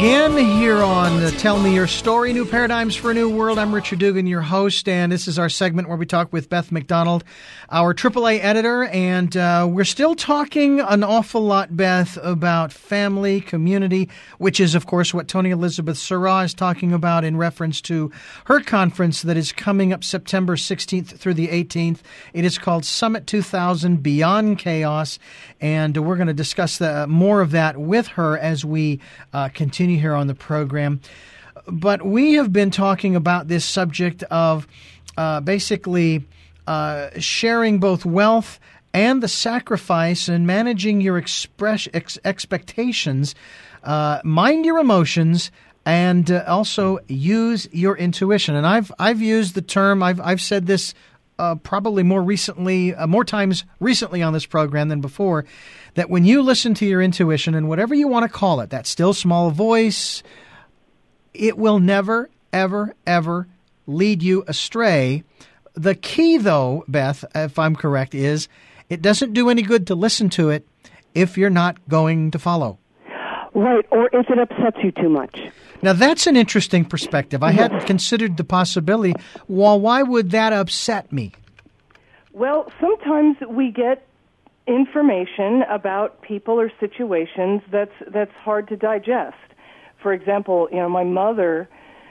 again here on Tell Me Your Story, New Paradigms for a New World. I'm Richard Dugan, your host, and this is our segment where we talk with Beth McDonald, our AAA editor, and we're still talking an awful lot, Beth, about family, community, which is, of course, what Tony Elizabeth Surratt is talking about in reference to her conference that is coming up September 16th through the 18th. It is called Summit 2000 Beyond Chaos, and we're going to discuss more of that with her as we continue here on the program. But we have been talking about this subject of basically sharing both wealth and the sacrifice and managing your expectations, mind your emotions, and also use your intuition. And I've used the term, I've said this probably more times recently on this program than before, that when you listen to your intuition, and whatever you want to call it, that still small voice, it will never, ever, ever lead you astray. The key, though, Beth, if I'm correct, is it doesn't do any good to listen to it if you're not going to follow. Right, or if it upsets you too much. Now, that's an interesting perspective. I hadn't considered the possibility. Well, why would that upset me? Well, sometimes we get information about people or situations that's hard to digest. For example, my mother,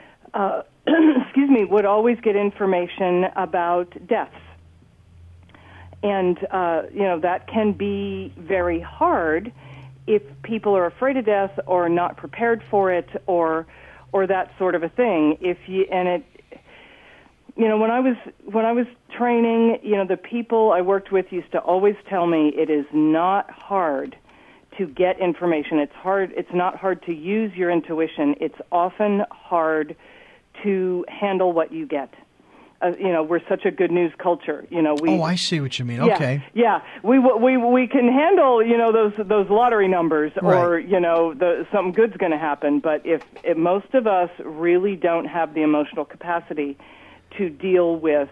would always get information about deaths. And, that can be very hard if people are afraid of death or not prepared for it or that sort of a thing. When I was training, the people I worked with used to always tell me it is not hard to get information. It's not hard to use your intuition. It's often hard to handle what you get. We're such a good news culture. I see what you mean. Okay. Yeah. We can handle, those lottery numbers, or, right. Something good's going to happen. But if most of us really don't have the emotional capacity to deal with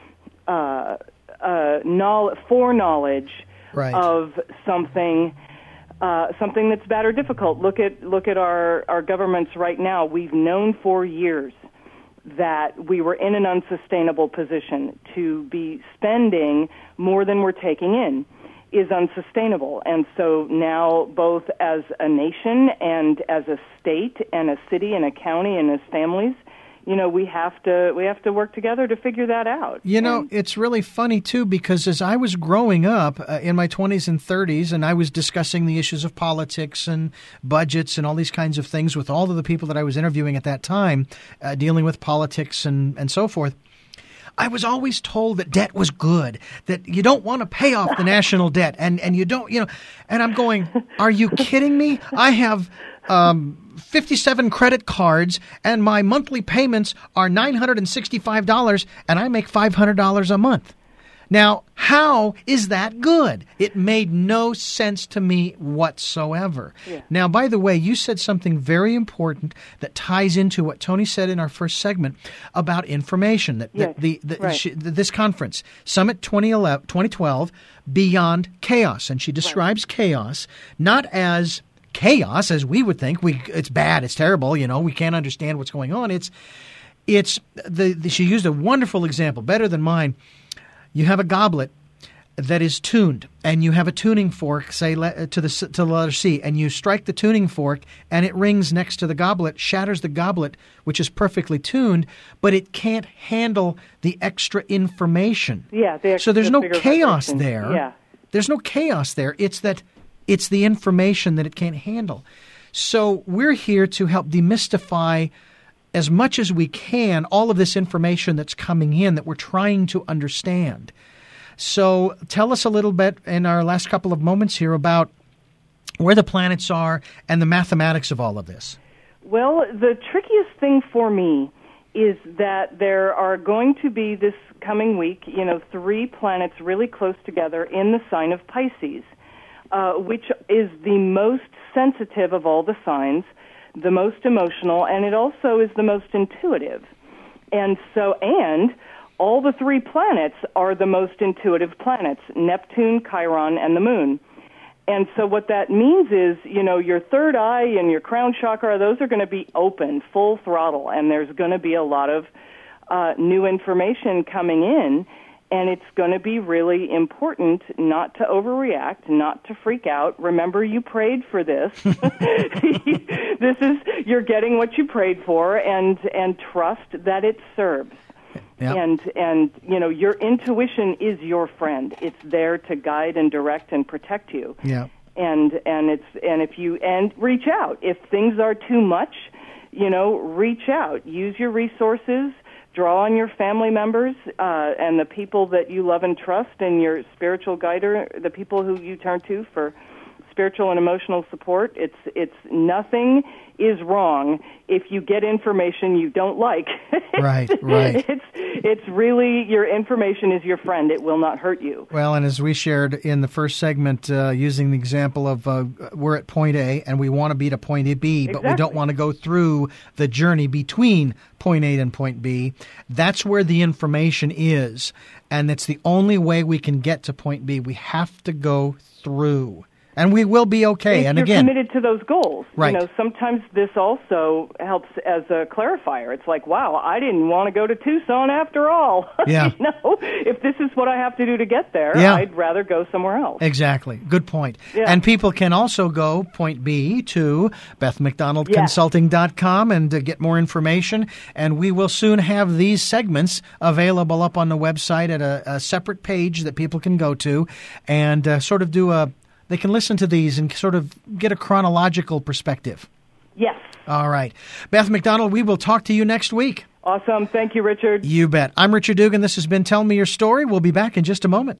foreknowledge right. of something that's bad or difficult. Look at our governments right now. We've known for years that we were in an unsustainable position. To be spending more than we're taking in is unsustainable. And so now, both as a nation and as a state and a city and a county and as families, we have to work together to figure that out. It's really funny, too, because as I was growing up in my 20s and 30s, and I was discussing the issues of politics and budgets and all these kinds of things with all of the people that I was interviewing at that time, dealing with politics and so forth, I was always told that debt was good, that you don't want to pay off the national debt, and you don't, and I'm going, are you kidding me? I have 57 credit cards, and my monthly payments are $965, and I make $500 a month. Now, how is that good? It made no sense to me whatsoever. Yeah. Now, by the way, you said something very important that ties into what Tony said in our first segment about information. This conference, Summit 2012, Beyond Chaos. And she describes chaos not as chaos as we would think. It's bad, it's terrible, we can't understand what's going on. She used a wonderful example, better than mine. You have a goblet that is tuned, and you have a tuning fork, say to the letter C, and you strike the tuning fork, and it rings next to the goblet, shatters the goblet, which is perfectly tuned, but it can't handle the extra information. Yeah. So there's no chaos there. Yeah. There's no chaos there. It's the information that it can't handle. So we're here to help demystify as much as we can all of this information that's coming in that we're trying to understand. So tell us a little bit in our last couple of moments here about where the planets are and the mathematics of all of this. Well, the trickiest thing for me is that there are going to be this coming week, 3 planets really close together in the sign of Pisces, which is the most sensitive of all the signs, the most emotional, and it also is the most intuitive. And all the 3 planets are the most intuitive planets, Neptune, Chiron, and the Moon. And so what that means is, your third eye and your crown chakra, those are going to be open, full throttle, and there's going to be a lot of new information coming in, and it's going to be really important not to overreact, not to freak out. Remember, you prayed for this. You're getting what you prayed for, and trust that it serves. Yep. And your intuition is your friend. It's there to guide and direct and protect you. Yeah. And reach out if things are too much. Reach out. Use your resources. Draw on your family members and the people that you love and trust, and your spiritual guider, the people who you turn to for spiritual and emotional support. It's nothing is wrong if you get information you don't like. Right. It's really, your information is your friend. It will not hurt you. Well, and as we shared in the first segment, using the example of we're at point A and we want to be to point B, Exactly. But we don't want to go through the journey between point A and point B. That's where the information is, and it's the only way we can get to point B. We have to go through. And we will be okay. If and you're again, committed to those goals. Right. Sometimes this also helps as a clarifier. It's like, wow, I didn't want to go to Tucson after all. Yeah. If this is what I have to do to get there, yeah. I'd rather go somewhere else. Exactly. Good point. Yeah. And people can also go, point B, to BethMcDonaldConsulting.com and get more information. And we will soon have these segments available up on the website at a separate page that people can go to and sort of do they can listen to these and sort of get a chronological perspective. Yes. All right. Beth McDonald, we will talk to you next week. Awesome. Thank you, Richard. You bet. I'm Richard Dugan. This has been Tell Me Your Story. We'll be back in just a moment.